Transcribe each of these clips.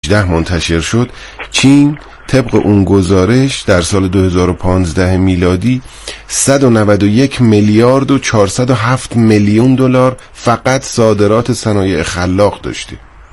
2018 منتشر شد، چین طبق اون گزارش در سال 2015 میلادی 191 میلیارد و 407 میلیون دلار فقط صادرات صنایع خلاق داشته.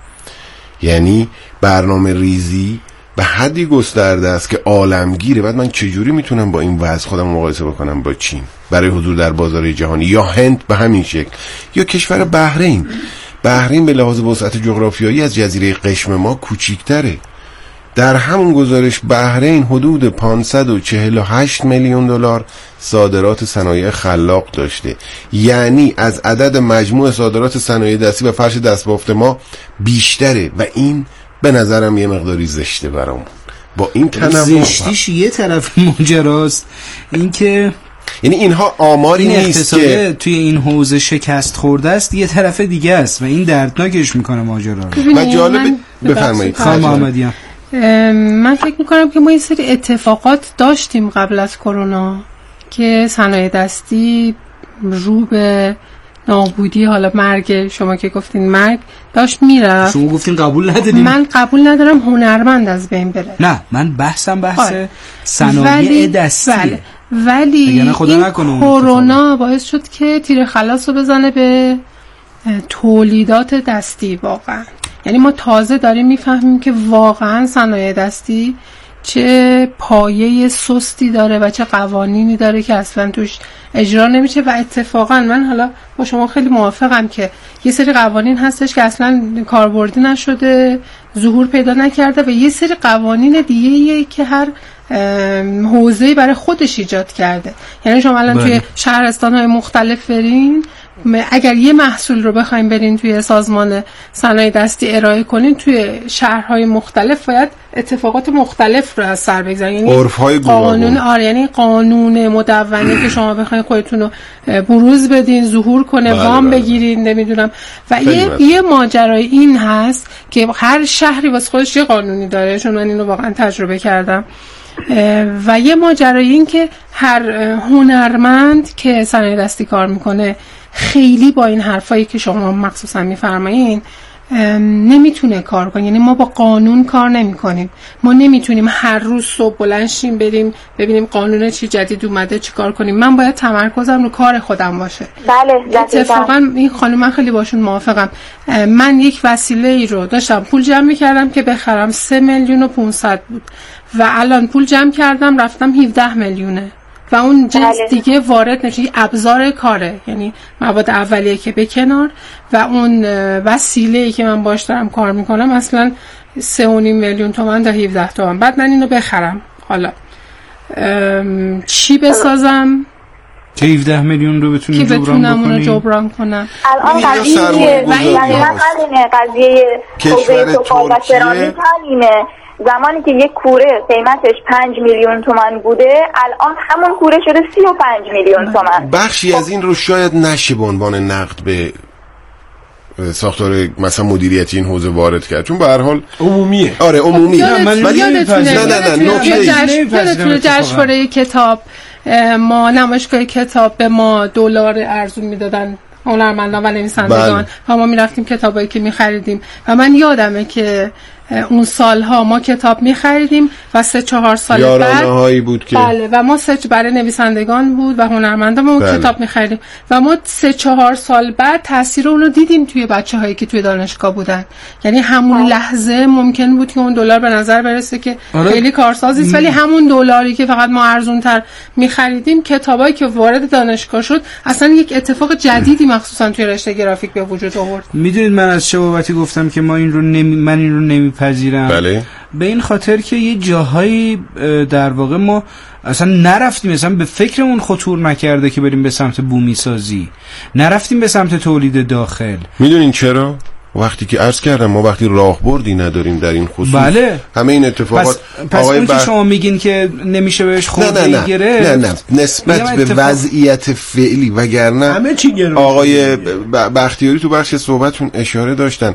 یعنی برنامه ریزی به حدی گسترده است که عالمگیره. بعد من چجوری میتونم با این وضع خودم مقایسه بکنم با چین برای حضور در بازار جهانی، یا هند به همین شکل، یا کشور بحرین. بحرین به لحاظ وسعت جغرافیایی از جزیره قشم ما کوچیک‌تره. در همون گزارش بحرین حدود 548 میلیون دلار صادرات صنایع خلاق داشته. یعنی از عدد مجموع صادرات صنایع دستی و فرش دستبافت ما بیشتره و این به نظرم یه مقداری زشته برامون. با این تنوع زشتیش یه طرف ماجراست، این که یعنی اینها آماری این نیست که توی این حوزه شکست خورده است، یه طرف دیگه است و این دردناکش میکنه ماجرا رو. و جالب بفرمایید خانم محمدیان. من فکر میکنم که ما یه سری اتفاقات داشتیم قبل از کرونا که صنایع دستی رو به نابودی، حالا مرگ، شما که گفتین مرگ داشت میرفت، شما گفتین قبول نداریم. من قبول ندارم هنرمند از بین بره. نه، من بحث صنایع دستی. بله. ولی این کرونا باعث شد که تیر خلاص رو بزنه به تولیدات دستی. واقعا یعنی ما تازه داریم میفهمیم که واقعا صنایع دستی چه پایه سستی داره و چه قوانینی داره که اصلا توش اجرا نمیشه. و اتفاقا من حالا با شما خیلی موافقم که یه سری قوانین هستش که اصلا کاربردی نشده، ظهور پیدا نکرده، و یه سری قوانین دیگه‌ایه که هر حوزه‌ای برای خودش ایجاد کرده. یعنی شما الان توی شهرستان‌های مختلف برین، اگر یه محصول رو بخوایم برین توی سازمان صنایع دستی ارائه کنین، توی شهرهای مختلف باید اتفاقات مختلف رو از سر بگذارین. یعنی عرف‌های قانون یعنی قانون مدونه که شما بخواین خودتون رو بروز بدین، ظهور کنه، وام بگیرین، نمیدونم. و یه ماجرای این هست که هر شهری واسه خودش یه قانونی داره، چون من اینو واقعا تجربه کردم. و یه ماجرای این که هر هنرمند که صنایع دستی کار میکنه خیلی با این حرفایی که شما مخصوصا میفرمایین نمیتونه کار کنه. یعنی ما با قانون کار نمیکنیم. ما نمیتونیم هر روز صبح بلند شیم بریم ببینیم قانون چی جدید اومده چی کار کنیم. من باید تمرکزم رو کار خودم باشه. بله. اتفاقا این خانم من خیلی باشون موافقم. من یک وسیله ای رو داشتم پول جمع میکردم که بخرم 3,500,000 بود و الان پول جمع کردم رفتم 17 میلیونه و اون جنس دیگه وارد نمیشه. ابزار کاره، یعنی مواد اولیه که به کنار و اون وسیله‌ای که من باش دارم کار میکنم اصلا 3.5 میلیون تومان تا 17 تومان. بعد من اینو بخرم، حالا چی بسازم که 17 میلیون رو بتونی جبران کنم. الان قضیه حوزه سفال و سرامیک همینه. زمانی که یک کوره قیمتش 5 میلیون تومان بوده، الان همون کوره شده 35 میلیون تومان. بخشی از این رو شاید نشه به عنوان نقد به ساختار مثلا مدیریتی این حوزه وارد کرد، چون به هر حال عمومیه. آره عمومی. یادتونه جشنواره کتاب ما نمایشگاه کتاب به ما دلار ارزون میدادن هنرمندان و نویسندگان و ما میرفتیم کتابایی که میخریدیم و من یادمه که اون سالها ما کتاب می‌خریدیم و 3-4 سال بعد هایی بود که بله و ما برای نویسندگان بود و هنرمندان ما کتاب می‌خریدیم و ما 3-4 سال بعد تاثیر اون رو دیدیم توی بچه‌هایی که توی دانشگاه بودن. یعنی همون لحظه ممکن بود که اون دلار به نظر برسه که خیلی کارسازی است، ولی همون دلاری که فقط ما ارزان‌تر می‌خریدیم، کتابایی که وارد دانشگاه شد، اصلا یک اتفاق جدیدی مخصوصا توی رشته گرافیک به وجود آورد. میدونید من از چه بابتی گفتم که ما این رو نمیپذیرم؟ بله. به این خاطر که یه جاهایی در واقع ما اصلا نرفتیم، مثلا به فکرمون خطور نکرده که بریم به سمت بومی سازی، نرفتیم به سمت تولید داخل. میدونین چرا؟ وقتی که عرض کردم ما وقتی راهبردی نداریم در این خصوص، بله. همه این اتفاقات پس اون که شما میگین که نمیشه بهش خورده گرفت، نه نسبت به وضعیت فعلی، وگرنه همه چی گرفت. آقای بختیاری تو بخش صحبتون اشاره داشتن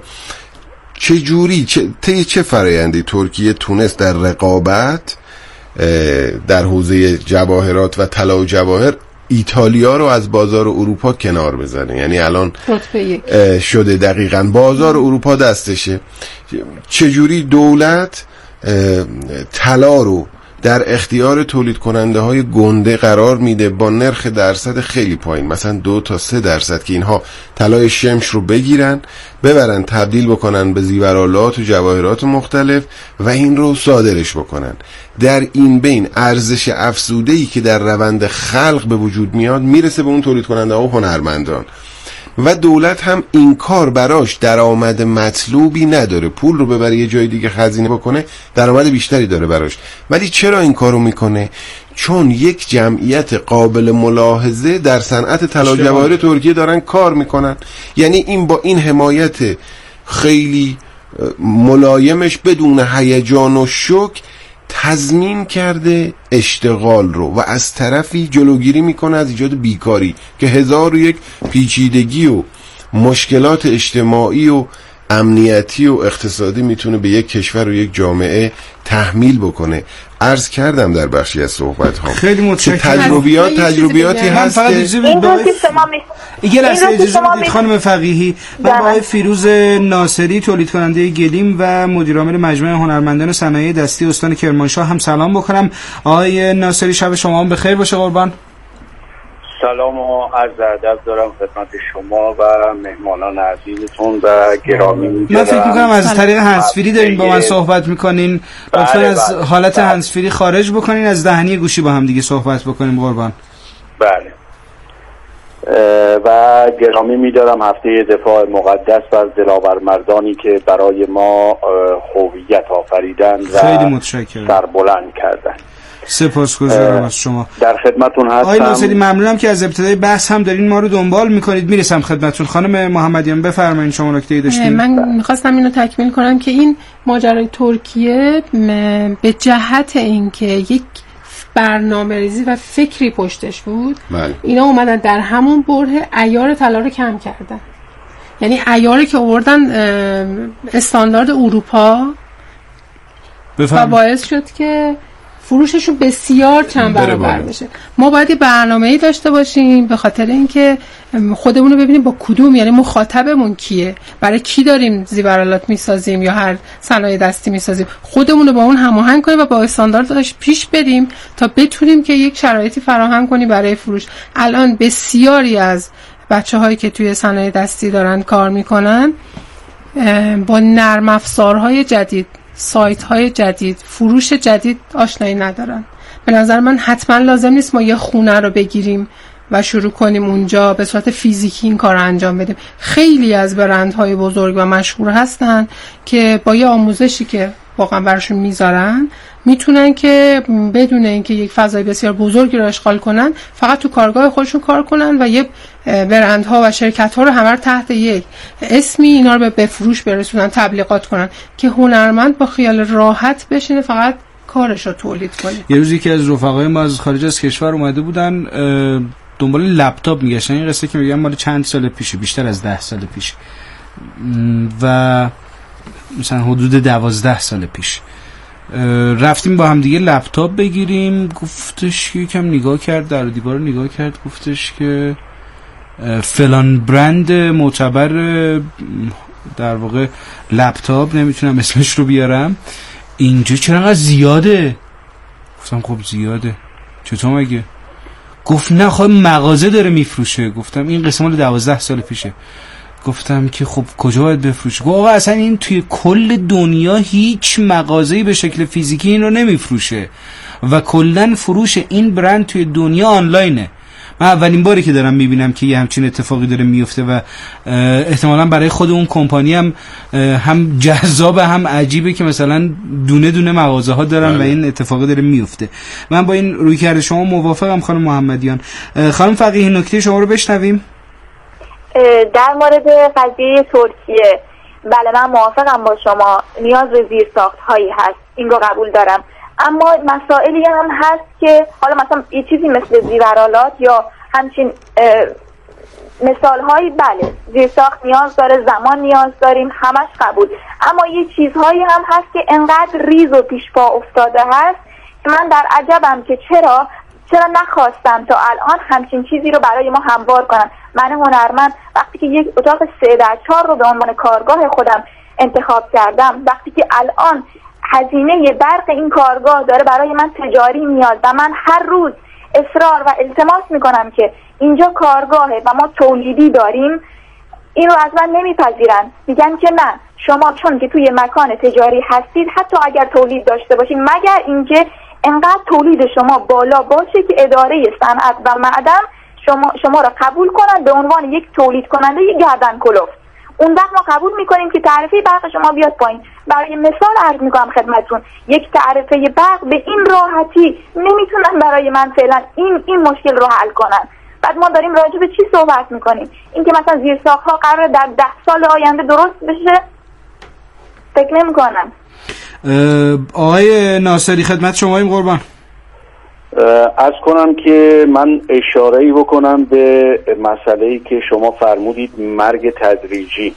چه فرآیندی ترکیه تونست در رقابت در حوزه جواهرات و طلا و جواهر ایتالیا رو از بازار اروپا کنار بزنه. یعنی الان شده دقیقاً بازار اروپا دستشه. چجوری دولت طلا رو در اختیار تولید کننده های گنده قرار میده با نرخ درصد خیلی پایین، مثلا 2 تا 3% که اینها طلای شمش رو بگیرن ببرن تبدیل بکنن به زیورآلات و جواهرات مختلف و این رو صادرش بکنن. در این بین ارزش افزوده‌ای که در روند خلق به وجود میاد میرسه به اون تولید کننده ها و هنرمندان و دولت هم این کار براش درآمد مطلوبی نداره. پول رو ببره یه جای دیگه خزینه بکنه درآمد بیشتری داره براش. ولی چرا این کارو میکنه؟ چون یک جمعیت قابل ملاحظه در صنعت طلا جواهر ترکیه دارن کار میکنن. یعنی این با این حمایت خیلی ملایمش بدون هیجان و شوک تضمین کرده اشتغال رو و از طرفی جلوگیری میکنه از ایجاد بیکاری که 1001 پیچیدگی و مشکلات اجتماعی و امنیتی و اقتصادی میتونه به یک کشور و یک جامعه تحمیل بکنه. عرض کردم در بخشی از صحبت ها خیلی متشکرم. تجربیاتی هست که یه لحظه اجازه بدید خانم فقیهی. من با آقای فیروز ناصری تولید کننده گلیم و مدیر عامل مجمع هنرمندان صنایع دستی استان کرمانشاه هم سلام بکنم. آقای ناصری شب شما هم بخیر باشه قربان. سلام و عرض ادب دارم خدمت شما و مهمانان عزیزتون و گرامی. من فکر میکنم از طریق هندزفری دارین با من صحبت میکنین. لطفا از حالت هندزفری خارج بکنین، از دهنی گوشی با هم دیگه صحبت بکنیم قربان. بله. و گرامی میدارم هفته دفاع مقدس و از دلاور مردانی که برای ما هویت آفریدن و سربلند کردن. سپاسگزارم از شما. در خدمتون هستم. آقای ناصری ممنونم که از ابتدای بحث هم دارین ما رو دنبال میکنید. میرسم خدمتتون. خانم محمدیان بفرمایید شما نکته‌ای داشتین. من میخواستم اینو تکمیل کنم که این ماجرای ترکیه به جهت اینکه یک برنامه‌ریزی و فکری پشتش بود اینا اومدن در همون بره عیار طلا رو کم کردن. یعنی عیاری که آوردن استاندارد اروپا و باعث شد که فروششون بسیار چند برابر بشه. ما باید یه برنامه‌ای داشته باشیم به خاطر اینکه خودمون رو ببینیم با کدوم، یعنی مخاطبمون کیه، برای کی داریم زیورآلات میسازیم یا هر صنایع دستی میسازیم، خودمون رو با اون هماهنگ کنیم و با استانداردش پیش بریم تا بتونیم که یک شرایطی فراهم کنیم برای فروش. الان بسیاری از بچه‌هایی که توی صنایع دستی دارن کار میکنن با نرم افزارهای جدید، سایت های جدید، فروش جدید آشنایی ندارن. به نظر من حتما لازم نیست ما یه خونه رو بگیریم و شروع کنیم اونجا به صورت فیزیکی این کار رو انجام بدیم. خیلی از برندهای بزرگ و مشهور هستن که با یه آموزشی که واقعا براشون میذارن میتونن که بدون اینکه یک فضای بسیار بزرگی رو اشغال کنن فقط تو کارگاه خودشون کار کنن و یه برندها و شرکت‌ها رو همه رو تحت یک اسمی اینا رو به فروش برسونن، تبلیغات کنن که هنرمند با خیال راحت بشینه فقط کارش رو تولید کنه. یه روزی که از رفقای ما از خارج از کشور اومده بودن دنبال لپتاپ میگشتن. این قصه که میگم مال چند سال پیشه، بیشتر از 10 سال پیش و مثلا حدود 12 سال پیش رفتیم با هم دیگه لپتاپ بگیریم. گفتش که یکم نگاه کرد، در دیوار نگاه کرد، گفتش که فلان برند معتبر در واقع لپتاپ، نمیتونم اسمش رو بیارم، اینجا چرا انقدر زیاده؟ گفتم خب زیاده چطور مگه؟ گفت نه خب مغازه داره میفروشه. گفتم این قسم مال 12 سال پیشه. گفتم که خب کجا باید بفروشه؟ گفت آقا اصلا این توی کل دنیا هیچ مغازه‌ای به شکل فیزیکی این رو نمیفروشه و کلن فروش این برند توی دنیا آنلاینه. من اولین باری که دارم میبینم که یه همچین اتفاقی داره میفته و احتمالاً برای خود اون کمپانی هم جذابه هم عجیبه که مثلا دونه دونه مغازه ها دارن و این اتفاقی داره میفته. من با این رویکرد شما موافقم خانم محمدیان. خانم فقیهی نکته شما رو بشنویم. در مورد قضیه ترکیه بله من موافقم با شما، نیاز به زیرساخت هایی هست، این رو قبول دارم، اما مسائلی هم هست که حالا مثلا یه چیزی مثل زیورآلات یا همچین مثال هایی بله زیرساخت نیاز داره، زمان نیاز داریم، همش قبول، اما یه چیزهایی هم هست که انقدر ریز و پیش پا افتاده هست که من در عجبم که چرا نخواستم تا الان همچین چیزی رو برای ما هموار کنن؟ من هنرمند وقتی که یک اتاق 3-4 رو به عنوان کارگاه خودم انتخاب کردم، وقتی که الان هزینه برق این کارگاه داره برای من تجاری میاد و من هر روز اصرار و التماس میکنم که اینجا کارگاهه و ما تولیدی داریم، این رو از من نمیپذیرن. میگن که نه، شما چون که توی مکان تجاری هستید حتی اگر تولید داشته باشید، مگر اینکه انقدر تولید شما بالا باشه که اداره صنعت و معدن شما را قبول کنن به عنوان یک تولید کننده گردن کلفت، اون وقت ما قبول میکنیم که تعرفه برق شما بیاد پایین. برای مثال عرض میکنم خدمتتون، یک تعرفه برق به این راحتی نمیتونن برای من فعلا این مشکل رو حل کنن. بعد ما داریم راجع به چی صحبت میکنیم؟ این که مثلا زیرساخت‌ها قراره در 10 سال آینده درست بشه، فکر نمی‌کنم. آقای ناصری خدمت شما این قربان. عرض کنم که من اشاره‌ای بکنم به مسئله‌ای که شما فرمودید، مرگ تدریجی.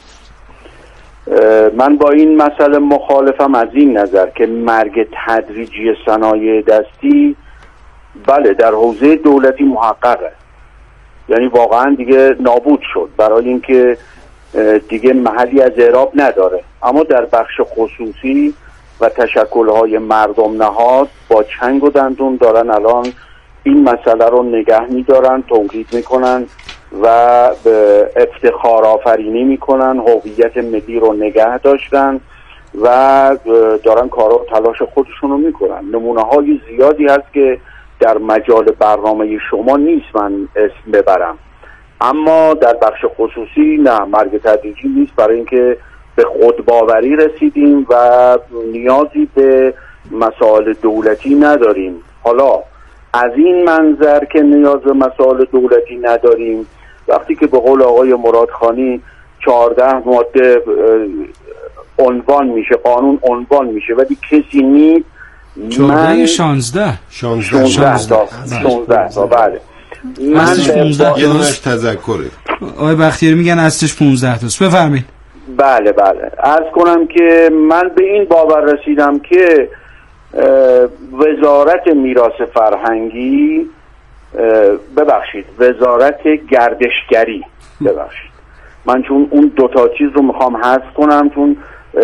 من با این مسئله مخالفم از این نظر که مرگ تدریجی صنایع دستی بله در حوزه دولتی محققه، یعنی واقعا دیگه نابود شد برای اینکه دیگه محلی از اعراب نداره، اما در بخش خصوصی و تشکل‌های مردم نهاد با چنگ و دندون دارن الان این مسئله رو نگه می‌دارن، تولید میکنن و افتخار آفرینی میکنن، هویت ملی رو نگه داشتن و دارن کارا تلاش خودشون رو میکنن. نمونه‌های زیادی هست که در مجال برنامه شما نیست من اسم ببرم، اما در بخش خصوصی نه، مرگ تدریجی نیست، برای اینکه به خودباوری رسیدیم و نیازی به مسائل دولتی نداریم. حالا از این منظر که نیاز به مسائل دولتی نداریم، وقتی که به قول آقای مرادخانی 14 ماده عنوان میشه، قانون عنوان میشه ولی کسی نیست، 16 بله، من 15 یه دونش تذکره. آقای بختیاری میگن اصلش 15 تاست. بفرمایید. بله عرض کنم که من به این باور رسیدم که وزارت میراث فرهنگی وزارت گردشگری من چون اون دوتا چیز رو میخوام حذف کنم، چون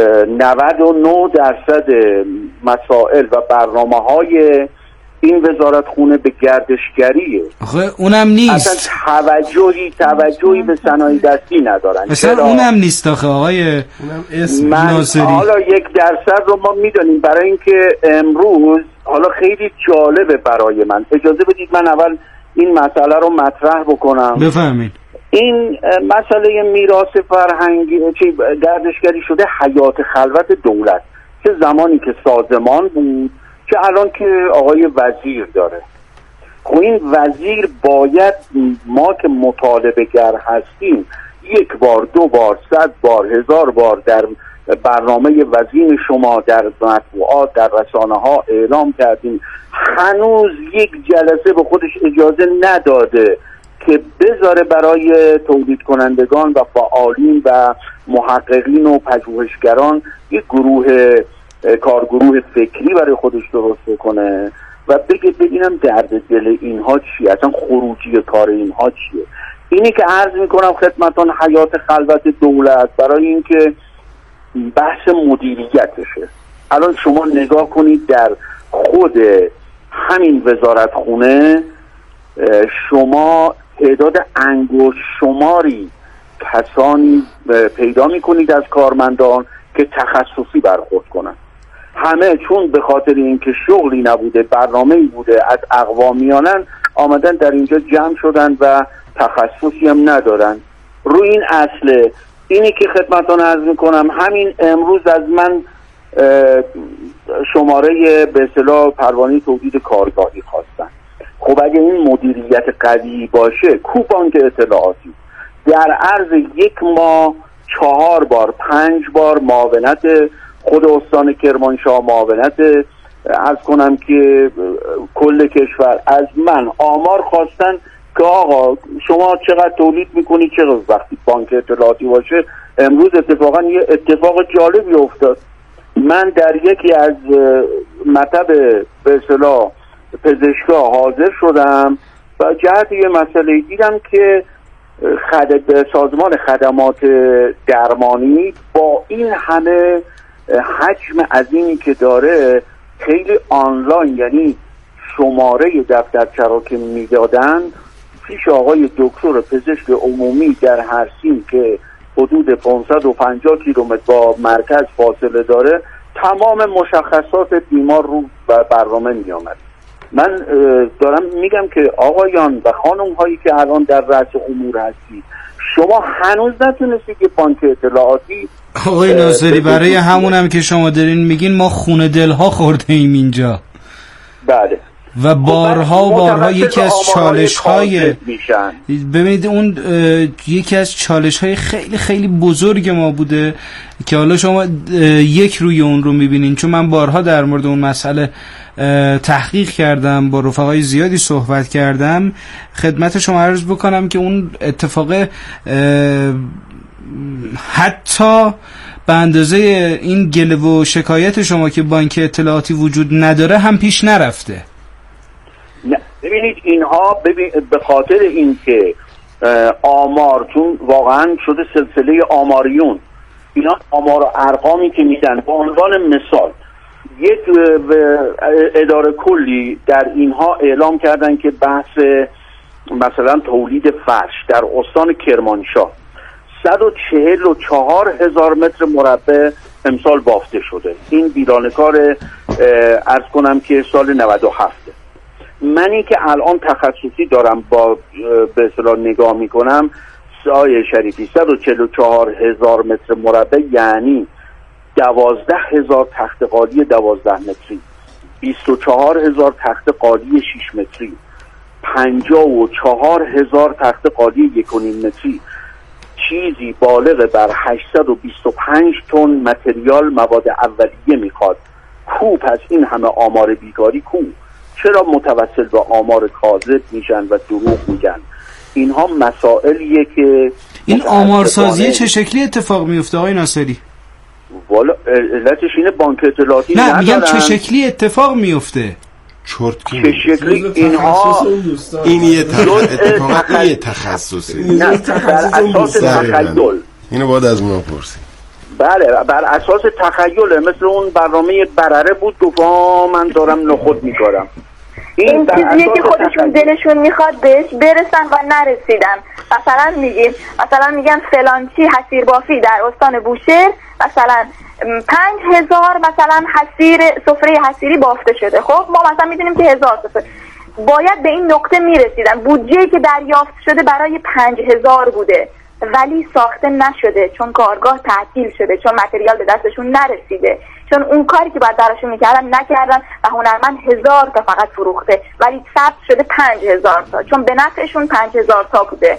99% مسائل و برنامه‌های این وزارت خونه به گردشگریه. آخه اونم نیست، اصلا توجهی به صنایع دستی ندارن. اصلا اونم نیست آخه آقای ناصری. حالا 1% رو ما میدونیم، برای اینکه امروز حالا خیلی جالبه برای من، اجازه بدید من اول این مسئله رو مطرح بکنم. بفرمایید. این مسئله میراث فرهنگی گردشگری شده حیات خلوت دولت، چه زمانی که سازمان بود چه الان که آقای وزیر داره. خب این وزیر باید ما که مطالبه گر هستیم 1 بار 2 بار 100 بار 1000 بار در برنامه وزیر شما در مطبوعات در رسانه ها اعلام کردیم، هنوز یک جلسه به خودش اجازه نداده که بذاره برای تولید کنندگان و فعالین و محققین و پژوهشگران یک کارگروه فکری برای خودش درست کنه و ببینم درد دل اینها چیه، اصلا خروجی کار اینها چیه. اینی که عرض میکنم خدمتان حیات خلوت دولت برای اینکه بحث مدیریتشه. الان شما نگاه کنید در خود همین وزارت خونه شما تعداد انگشت شماری کسانی پیدا میکنید از کارمندان که تخصصی برخورد کنن. همه چون به خاطر اینکه شغلی نبوده، برنامه‌ای بوده، از اقوامیانن آمدن در اینجا جمع شدن و تخصصی هم ندارن. روی این اصله اینی که خدمتتون عرض میکنم، همین امروز از من شماره به اصطلاح پروانه تولید کارگاهی خواستن. خب اگه این مدیریت قوی باشه، کوپان که اطلاعاتی در عرض 1 ماه 4 بار 5 بار معاونت خود استان کرمانشاه، معاونت عرض کنم که کل کشور از من آمار خواستن که آقا شما چقدر تولید میکنید، چقدر. وقتی بانک اطلاعاتی باشه، امروز اتفاقا یه اتفاق جالبی افتاد. من در یکی از مطب به اصطلاح پزشکا حاضر شدم و جهت یه مسئله دیدم که سازمان خدمات درمانی با این همه حجم عظیمی که داره خیلی آنلاین، یعنی شماره دفترچه را که میدادن پیش آقای دکتر پزشک عمومی در هرسین که حدود 550 کیلومتر با مرکز فاصله داره، تمام مشخصات بیمار رو برنامه می آمد. من دارم میگم که آقایان و خانم هایی که الان در رأس امور هستید، شما هنوز نتونستید که بانک اطلاعاتی آقای ناصری برای همونم که شما دارین میگین ما خون دلها خورده ایم اینجا. بله. و بارها یکی از چالش‌های ببینید اون یکی از چالش‌های خیلی خیلی بزرگ ما بوده که حالا شما یک روی اون رو می‌بینین، چون من بارها در مورد اون مسئله تحقیق کردم، با رفقای زیادی صحبت کردم. خدمت شما عرض بکنم که اون اتفاق حتی به اندازه این گله و شکایت شما که بانک اطلاعاتی وجود نداره هم پیش نرفته. ببینید اینها به خاطر اینکه آمار، چون واقعا شده سلسله آماریون، اینا آمار و ارقامی که میدن، به عنوان مثال یک اداره کلی در اینها اعلام کردن که بحث مثلا تولید فرش در استان کرمانشاه 144,000 متر مربع امسال بافته شده. این ویرانکار عرض کنم که سال 97. منی که الان تخصصی دارم با به اصطلاح نگاه میکنم، آقای شریفی 144,000 متر مربع یعنی 12,000 تخت قالی 12 متری، 24,000 تخت قالی 6 متری، 54,000 تخت قالی 1.5 متری، چیزی بالغ بر 825 تن متریال مواد اولیه میخواد. کو پس این همه آمار بیکاری کو؟ چرا متوسل به آمار کاذب میشن و دروغ میگن؟ اینها مسائلیه که این آمارسازی چه شکلی اتفاق میفته آقای ناصری؟ والا علتش اینه بانک اطلاعاتی نه میگم چه شکلی اتفاق میفته؟ چه شکلی اینها این یه اتفاقی تخصصی، نه بر اساس تخیل. اینو باید از ما پرسید. بله بر اساس تخیله، مثل اون برنامه برره بود گفت من دارم نخود میکارم. این چیزیه که خودشون دلشون میخواد بهش برسن و نرسیدن. مثلا میگن فلانچی حسیر بافی در استان بوشهر مثلا 5,000 مثلا سفره حسیری بافته شده. خب ما مثلا میدونیم که 1000 سفره، باید به این نقطه میرسیدن. بودجه‌ای که دریافت شده برای 5,000 بوده ولی ساخته نشده چون کارگاه تعطیل شده، چون متریال به دستشون نرسیده، چون اون کاری که باید درشون میکردن نکردن و هنرمند 1000 تا فقط فروخته ولی ثبت شده 5,000 تا، چون به نفعشون 5,000 تا بوده.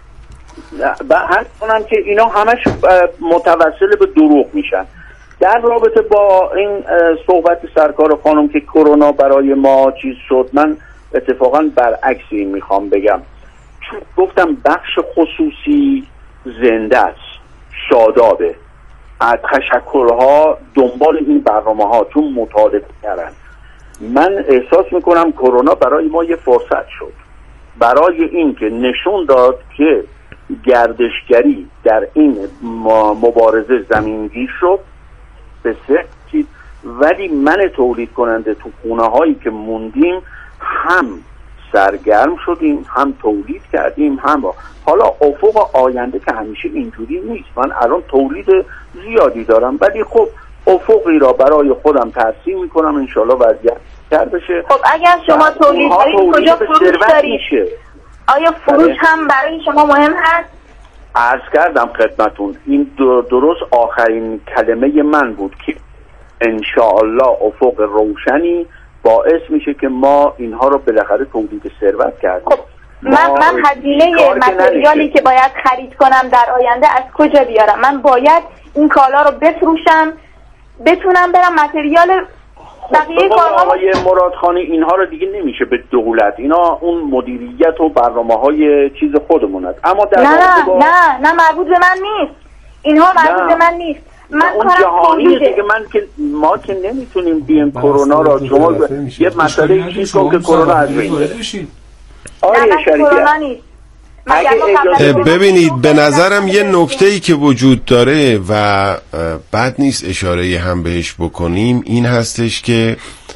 حد کنم که اینا همش متوسل به دروغ میشن. در رابطه با این صحبت سرکار خانم که کرونا برای ما چیز شد، من اتفاقا برعکس این میخوام بگم. گفتم بخش خصوصی زنده است، شادابه، از تشکرها دنبال این برنامه ها چون مطالبه کردن. من احساس میکنم کرونا برای ما یه فرصت شد، برای این که نشون داد که گردشگری در این مبارزه زمینگیر شد به سه چیز، ولی من تولید کننده تو خونه هایی که موندیم هم سرگرم شدیم، هم تولید کردیم، هم حالا افق آینده که همیشه اینجوری نیست. من الان تولید زیادی دارم ولی خب افقی را برای خودم ترسیم میکنم، انشالله وضعیت بهتر بشه. خب اگر شما تولید دارید کجا فروش دارید؟ آیا فروش هم برای شما مهم هست؟ عرض کردم خدمتون، این درست آخرین کلمه من بود که انشاءالله افق روشنی باعث میشه که ما اینها رو بالاخره تولید ثروت کردیم. خب من هزینه متریالی که باید خرید کنم در آینده از کجا بیارم؟ من باید این کالا رو بفروشم بتونم برم متریال بقیه کارها. آقای مرادخانی اینها رو دیگه نمیشه به دولت، اینا اون مدیریت و برنامه‌های چیز خودمون است. اما در نه مربوط به من نیست، اینها مربوط به من نیست. اون جهانی دیگه ما که نمیتونیم بیم کرونا را شما یه مسئله چیز کن که کرونا از بین بره. آره شریعت ببینید به نظرم یه نکته‌ای که وجود داره و بد نیست اشاره هم بهش بکنیم این هستش که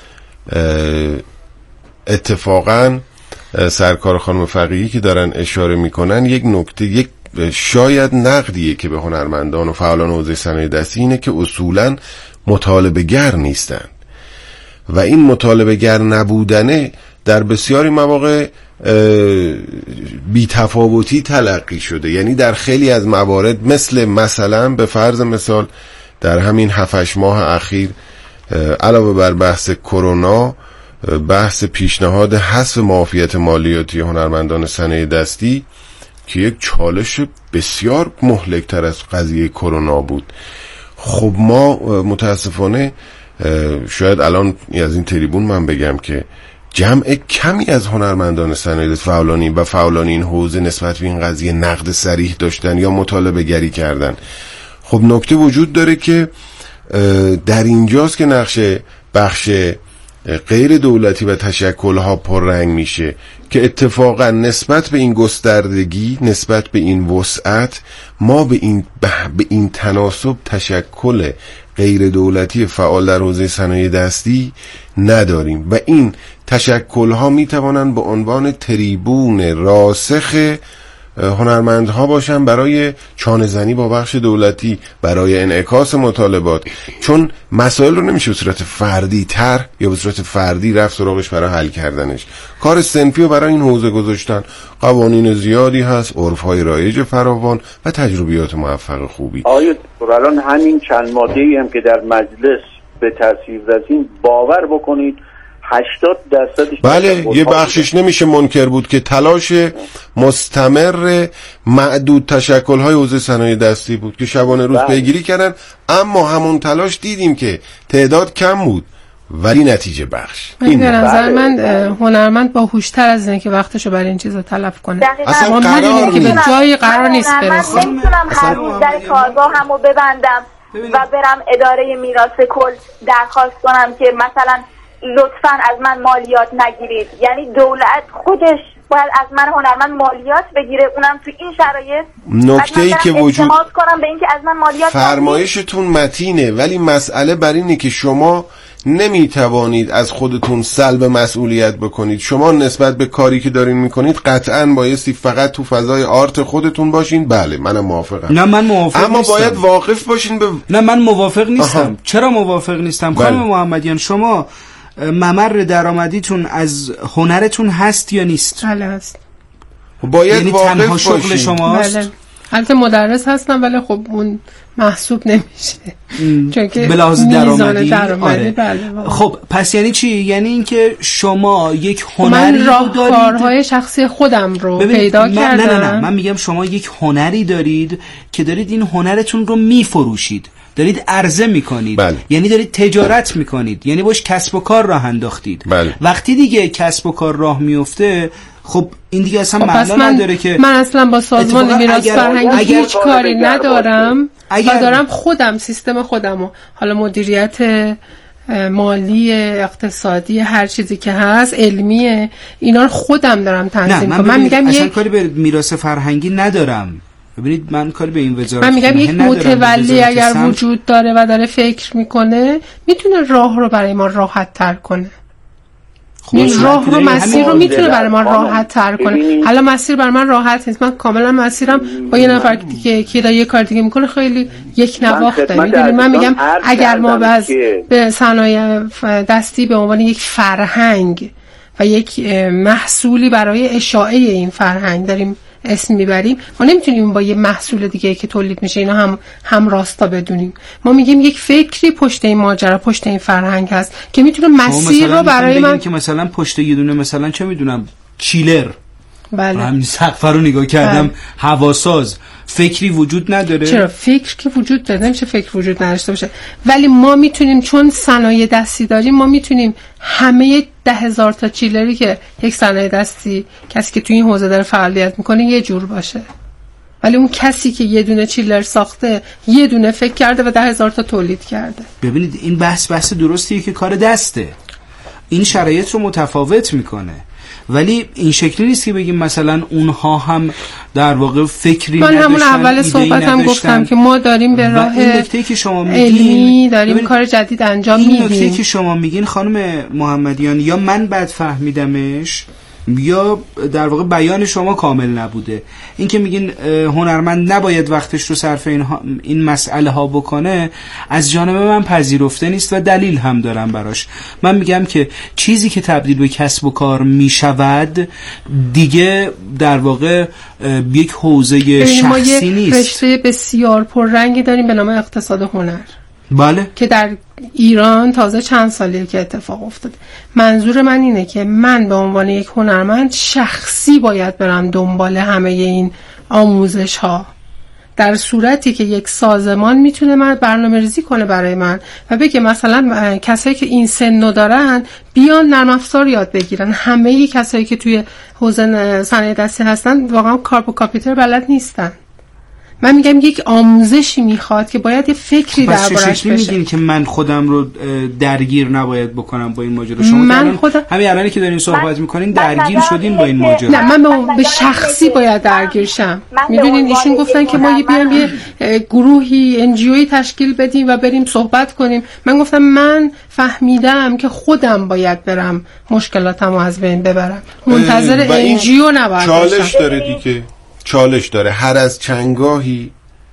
اتفاقا سرکار خانم فقیهی که دارن اشاره میکنن یک نکته، یک شاید نقدیه که به هنرمندان و فعالان حوزه صنایع دستی اینه که اصولا مطالبه گر نیستن و این مطالبه گر نبودنه در بسیاری مواقع بی‌تفاوتی تلقی شده. یعنی در خیلی از موارد مثلا به فرض مثال در همین 7-8 ماه اخیر علاوه بر بحث کرونا، بحث پیشنهاد حذف معافیت مالیاتی هنرمندان صنایع دستی که یک چالش بسیار مهلک‌تر از قضیه کرونا بود. خب ما متاسفانه شاید الان از این تریبون من بگم که جمع کمی از هنرمندان صنایع دستی فعالان این حوزه نسبت به این قضیه نقد صریح داشتن یا مطالبه گری کردن. خب نکته وجود داره که در اینجاست که نقش بخش غیر دولتی و تشکل‌ها پررنگ میشه که اتفاقا نسبت به این گستردگی، نسبت به این وسعت، ما به این تناسب تشکل غیر دولتی فعال در حوزه صنایع دستی نداریم و این تشکل‌ها میتوانند به عنوان تریبون راسخ هنرمندها باشن برای چانه‌زنی با بخش دولتی، برای انعکاس مطالبات، چون مسائل رو نمیشه به صورت فردی تر یا به صورت فردی رفت سراغش برای حل کردنش. کار صنفی رو برای این حوزه گذاشتن، قوانین زیادی هست، عرف‌های رایج فراوان و تجربیات موفق خوبی. آیا الان همین چند ماده‌ای هم که در مجلس به تصویب رسید، باور بکنید 80% بله یه بخشش نمیشه منکر بود که تلاش مستمر معدود تشکل‌های حوزه صنایع دستی بود که شبانه روز پیگیری کردن، اما همون تلاش دیدیم که تعداد کم بود ولی نتیجه بخش. این به نظر من هنرمند باهوش‌تر از اینه که وقتشو برای این چیزا تلف کنه. اصلا قرار که به جای قرار نیست برسه. من نمیتونم هر روز در کارگاهمو ببندم و برم اداره میراث کل درخواست کنم که مثلا لطفاً از من مالیات نگیرید. یعنی دولت خودش باید از من هنرمند مالیات بگیره، اونم تو این شرایط. نکته‌ای که وجود کنم به اینکه از من مالیات فرمایشتون متینه، ولی مسئله بر اینه که شما نمیتوانید از خودتون سلب مسئولیت بکنید. شما نسبت به کاری که دارین میکنید قطعاً بایستی فقط تو فضای آرت خودتون باشین. بله منم موافقم. نه من موافق اما نیستم. باید واقف باشین به نه من موافق نیستم. چرا موافق نیستم؟ خانم محمدیان شما ممر درآمدیتون از هنرتون هست یا نیست؟ بله هست. باید یعنی واقف تنها شغل شماست؟ بله. البته مدرس هستم ولی خب اون محسوب نمیشه چون که به لحاظ درآمدی. آره. بله. خب پس یعنی چی؟ یعنی اینکه شما یک هنری من راهکارهای شخصی خودم رو پیدا کردم. نه من میگم شما یک هنری دارید که دارید این هنرتون رو میفروشید، دارید عرضه میکنید. بله. یعنی دارید تجارت میکنید، یعنی باش کسب و کار راه انداختید. بله. وقتی دیگه کسب و کار راه میفته خب این دیگه اصلا معنا نداره که من اصلا با سازمان میراث فرهنگی هیچ کاری ندارم و دارم خودم سیستم خودمو، حالا مدیریت مالی، اقتصادی، هر چیزی که هست، علمیه، اینا رو خودم دارم تنظیم کنم. من میگم اصلا کاری به میراث فرهنگی ندارم. ببینید من کاری به این وزارت من میگم یک متولی اگر وجود داره و داره فکر میکنه میتونه راه رو برای ما راحت تر کنه. این راه رو مسیر رو میتونه برای ما راحت تر کنه. حالا مسیر برای من راحت نیست، من کاملا مسیرم با یه نفر دیگه که یه کار دیگه میکنه خیلی یک نواخته. میدونی من میگم اگر ما به صنایع دستی به عنوان یک فرهنگ و یک محصولی برای اشاعه این فرهنگ داریم اسم میبریم، ما نمیتونیم با یه محصول دیگه که تولید میشه اینا هم راستا بدونیم. ما میگیم یک فکری پشت این ماجرا، پشت این فرهنگ هست که میتونه مسیر رو برای من که مثلا پشت یه دونه مثلا چه میدونم چیلر، بله همین سقف رو نگاه کردم، هواساز، فکری وجود نداره. چرا فکر که وجود داره، نمیشه فکر وجود نداشته باشه، ولی ما میتونیم چون صنایع دستی داریم ما میتونیم همه 10,000 تا چیلری که یک صنایع دستی کسی که توی این حوزه داره فعالیت میکنه یه جور باشه. ولی اون کسی که یه دونه چیلر ساخته یه دونه فکر کرده و 10,000 تا تولید کرده. ببینید این بحث درستیه که کار دسته، این شرایط رو متفاوت میکنه، ولی این شکلی نیست که بگیم مثلا اونها هم در واقع فکری نداشتن. من همون اول صحبتم گفتم که ما داریم به راه علمی داریم کار جدید انجام میدیم. این نکته که شما میگین خانم محمدیان یا من بد فهمیدمش یا در واقع بیان شما کامل نبوده. این که میگین هنرمند نباید وقتش رو صرف این مسئله ها بکنه از جانب من پذیرفته نیست و دلیل هم دارم براش. من میگم که چیزی که تبدیل به کسب و کار میشود دیگه در واقع یک حوزه شخصی نیست. ما یک رشته بسیار پررنگی داریم به نام اقتصاد هنر، بله، که در ایران تازه چند سالیه که اتفاق افتاده. منظور من اینه که من به عنوان یک هنرمند شخصی باید برم دنبال همه این آموزش ها، در صورتی که یک سازمان میتونه من برنامه‌ریزی کنه برای من و بگه مثلا کسایی که این سنو دارن بیان نرم افزار یاد بگیرن. همه کسایی که توی حوزه صنایع دستی هستن واقعا کار با کامپیوتر بلد نیستن. من میگم یک آموزشی میخواد که باید یه فکری دربارش بشه. میگین که من خودم رو درگیر نباید بکنم با این ماجرا؟ شما همین الانی که دارین صحبت میکنین درگیر شدین با این ماجرا. نه، من به شخصی باید درگیر شم. میدونین ایشون گفتن که ما بیایم یه گروهی NGOی تشکیل بدیم و بریم صحبت کنیم. من گفتم من فهمیدم که خودم باید برم مشکلاتمو از بین ببرم، منتظر NGO نباید. چالش داره دیگه، چالش داره. هر از چندگاهی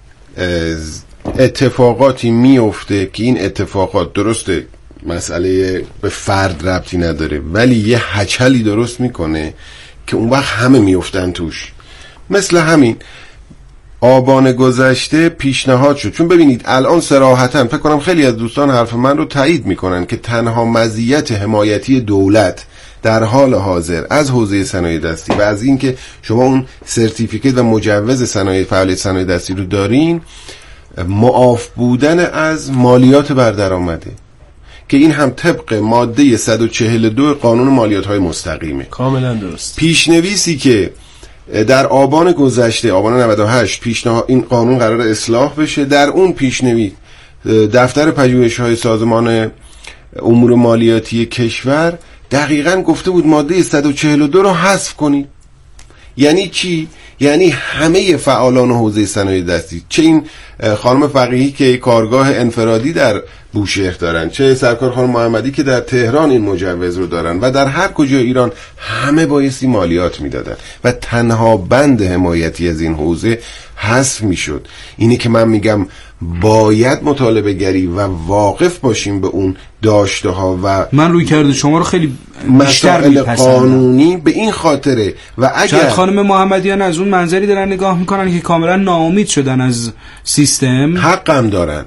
اتفاقاتی میفته که این اتفاقات درسته مسئله به فرد ربطی نداره ولی یه هچلی درست میکنه که اون وقت همه میفتن توش. مثل همین آبان گذشته پیشنهاد شد، چون ببینید الان صراحتاً فکر کنم خیلی از دوستان حرف من رو تایید میکنن که تنها مزیت حمایتی دولت در حال حاضر از حوزه صنایع دستی و از اینکه شما اون سرتیفیکت و مجوز فعالیت صنایع دستی رو دارین معاف بودن از مالیات بر درآمده، که این هم طبق ماده 142 قانون مالیات های مستقیمه. کاملا درست. پیشنویسی که در آبان گذشته، آبان 98 این قانون قرار اصلاح بشه، در اون پیشنویس دفتر پژوهش‌های سازمان امور مالیاتی کشور دقیقاً گفته بود ماده 142 رو حذف کنید. یعنی چی؟ یعنی همه فعالان حوزه صنایع دستی، چه این خانم فقیهی که کارگاه انفرادی در بوشهر دارن، چه سرکار خانم محمدی که در تهران این مجوز رو دارن و در هر کجا ایران، همه بایستی مالیات میدادن و تنها بند حمایتی از این حوزه حذف میشد. اینه که من میگم باید مطالبه گری و واقف باشیم به اون داشته ها و من روی کرده شما رو خیلی بیشتر میپسندم قانونی به این خاطره. و اگر شاید خانم محمدیان از اون منظری دارن نگاه میکنن که کاملا ناامید شدن از سیستم، حقم دارن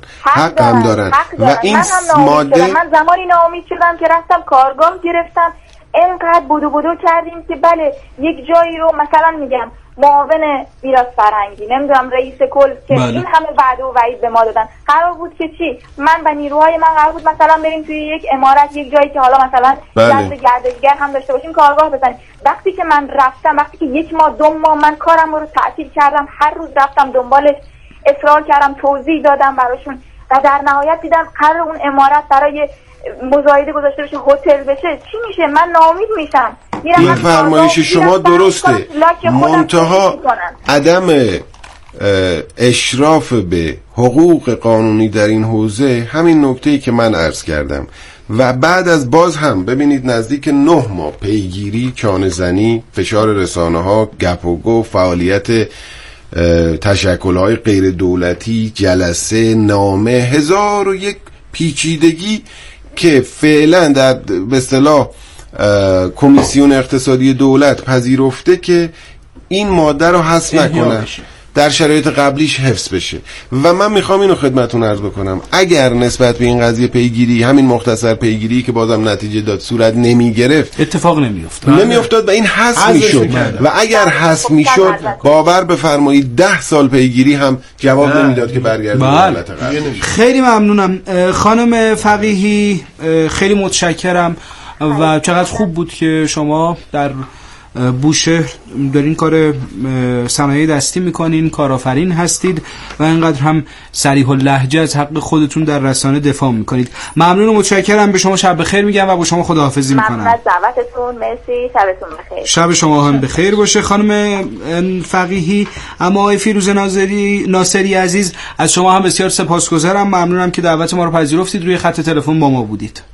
و این ماده من زمانی ناامید شدم که رفتم کارگاه گرفتم، اینقدر بدو کردیم که بله یک جایی رو مثلا میگم معاون میراث فرهنگی، نمیدونم رئیس کل که این همه وعده و وعید به ما دادن. قرار بود که چی؟ من و نیروهای من قرار بود مثلا بریم توی یک عمارت، یک جایی که حالا مثلا دست گردشگر هم داشته باشیم، کارگاه بزنیم. وقتی که من رفتم، وقتی که 1 ماه 2 ماه من کارم رو تعطیل کردم، هر روز رفتم دنبالش، اصرار کردم، توضیح دادم براشون و در نهایت دیدم قرار اون عمارت برای مزایده گذاشته بشه، هتل بشه، چی میشه؟ من ناامید میشم. این فرمایش شما درسته، منتها عدم اشراف به حقوق قانونی در این حوزه همین نکته‌ای که من عرض کردم. و بعد از باز هم ببینید نزدیک 9 ماه پیگیری، چانه زنی، فشار رسانه ها، گپ و گفت، فعالیت تشکل‌های غیر دولتی، جلسه، نامه، 1001 پیچیدگی که فعلا در به اصطلاح کمیسیون اقتصادی دولت پذیرفته که این ماده رو حذف نکنن، در شرایط قبلیش حفظ بشه. و من میخوام اینو خدمتون عرض بکنم، اگر نسبت به این قضیه پیگیری، همین مختصر پیگیری که بازم نتیجه داد، صورت نمیگرفت، اتفاق نمیافتاد و این حذف میشد و اگر حذف میشد باور بفرمایید 10 سال پیگیری هم جواب نمیداد که برگرده به حالت قبلی. خیلی ممنونم خانم فقیهی، خیلی متشکرم و چقدر خوب بود که شما در بوشهر دارین کار صنایع دستی میکنین، کارآفرین هستید و اینقدر هم صریح اللهجه از حق خودتون در رسانه دفاع میکنید. ممنون و متشکرم. به شما شب بخیر میگم و با شما خداحافظی میکنم. ممنون از دعوتتون. مرسی. شبتون بخیر. شب شما هم بخیر باشه خانم فقیهی. اما آقای فیروز ناصری عزیز، از شما هم بسیار سپاسگزارم. ممنونم که دعوت ما رو پذیرفتید، روی خط تلفن با ما بودید.